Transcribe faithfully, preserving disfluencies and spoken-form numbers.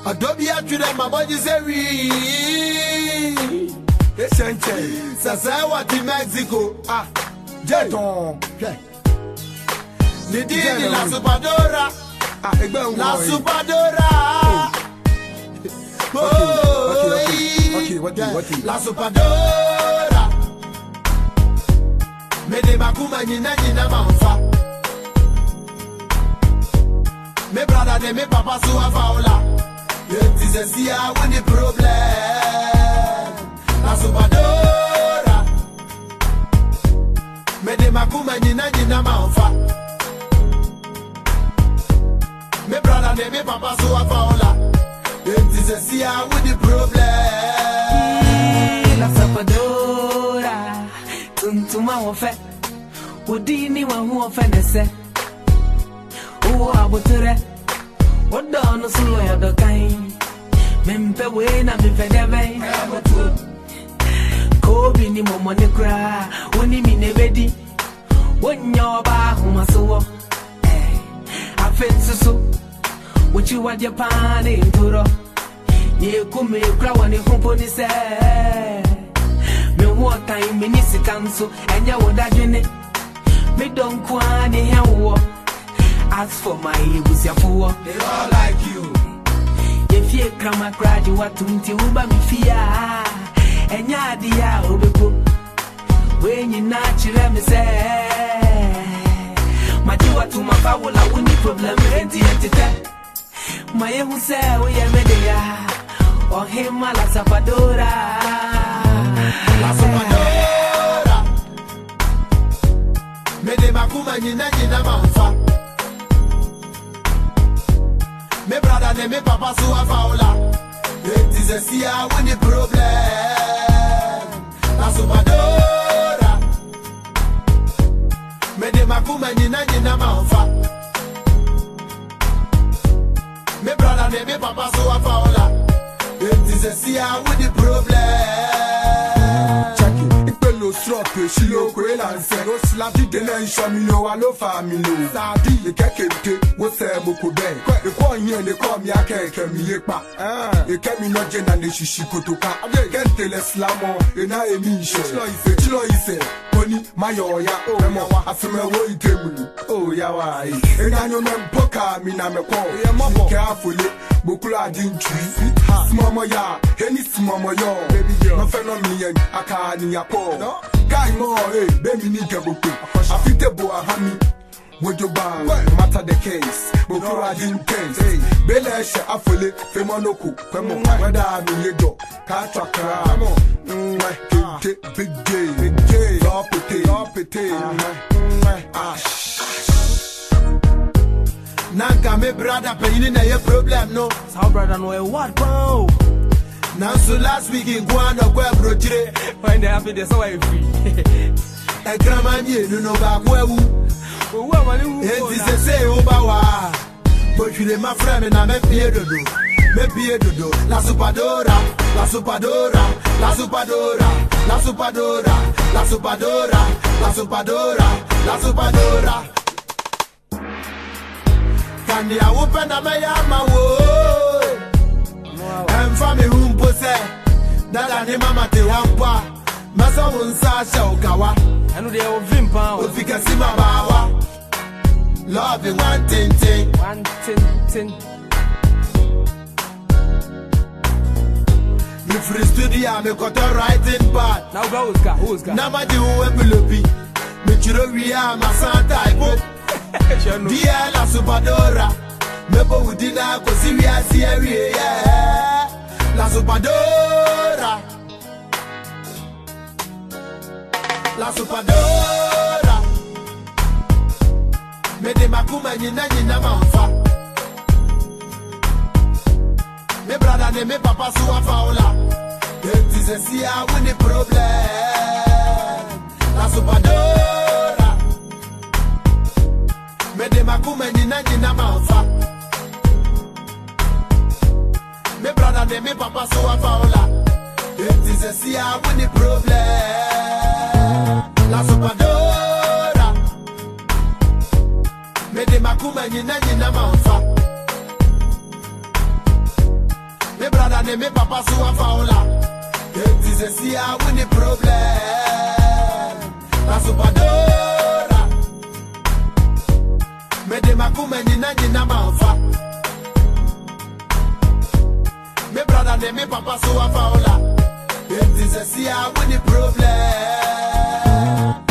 Adobe Adjuda, my body say we. Sasa what in Mexico? Ah, Jeton. Nidini la Supadora. La Supadora. Okay, what do what do La Supadora. Me de makuma nina nina manfa. Me brother de me papa so afaola. It is a see I want the problem. La Supadora. Me de makuma nina nina manfa. Me brother de me papa so afaola. It is a see I want the problem. La Supadora. Tuntuma wofe. Udini wa wofe nese. Oh, abotere. Odo no solo ya do kain. Mempe we na me fedeve. Kobi ni momo ne kra. Oni mi ne bedi. Wonyo ba humaso. Eh. Afensusu. Uchi wa Japan inturo. Ye kume kra wani humpo ni se. Me wo time me ni sikanso. Enya wo dadwene. Me don kwa ni hewo. As for my busiafuo, they all like you. If you come a graduate, you uba mi fia. And ya dia obepo. When you natural me say, my jiwa to my power, I won't problem. Enti entite. My who say we are media. Or him la Supadora. La Supadora. Me de makuma nina nina manfa. Me brother de me papa so afaola. It is a see I want the problem. La Supadora. Me de makuma nina nina manfa. Me brother de me papa so afaola. It is a see I want the problem. Check it. Ipelo stroke, shilo kwe lanse. No slapy de len shamilo, alo family. Sadi, ye kekente, wo se moko ben. E kwa nye le kwa mi ake kemi yepa. E kemi no jena ne shishi kotoka. Kente le slamo, e na emi ishe. Chilo ise, chilo ise. Koni, mayo ya, emo, asime wo itemulu. Oh, yawa, e. E ganyo mempoka, mina mekwa. E mabo, carefully. Bokula din tree, smama ya, any smama yo, baby girl, no phenomenon, a car in your paw. Guy more, eh, baby nigga book. I fit the boy, honey, with your bang, matter the case, Bokula din case, eh, Belash, Affole, Femonoku, Quemo, whether I'm in your door, car tracker, big day, big day, up it, up it, ash. Nanka me brother paying na your problem no. So brother no what bro? Now so last week in Guano go brochire. Find the happy this way free. E gramanye no no ba kwewu. Owo amani wu. E ti se se o ba wa. But you le ma frame na me pie dodo. Me pie dodo. La Supadora, la Supadora, la Supadora, la Supadora, la Supadora, la Supadora, la Supadora. Kandi a open na me yama wo. Em fami humpo se. Dada ni mama te wampa. Masa unsa shaukawa. Anu de o vimpa o. Ofika sima bawa. Love in one thing thing. One thing thing. You free studio me got a writing pad. Now go who's got who's got. Na ma di wo epilopi. Me chiro wi a ma santa ipo. Dia la Supadora. Mebo udina ko siria siria yeah. La Supadora. La Supadora. Me de makuma nina nina manfa. Me brother de me papa so afaola. It is a see I want the problem. La Supadora. Me de makuma nina nina manfa. Me brother de me papa so afaola. It is a see I want the problem. La Supadora. Me de makuma nina nina manfa. ne me papa so a faula. It is a see I win the problem. La Supadora. Me de makume ni na ni na manfa. Me brother ne me papa so a faula. It is a see I win the problem.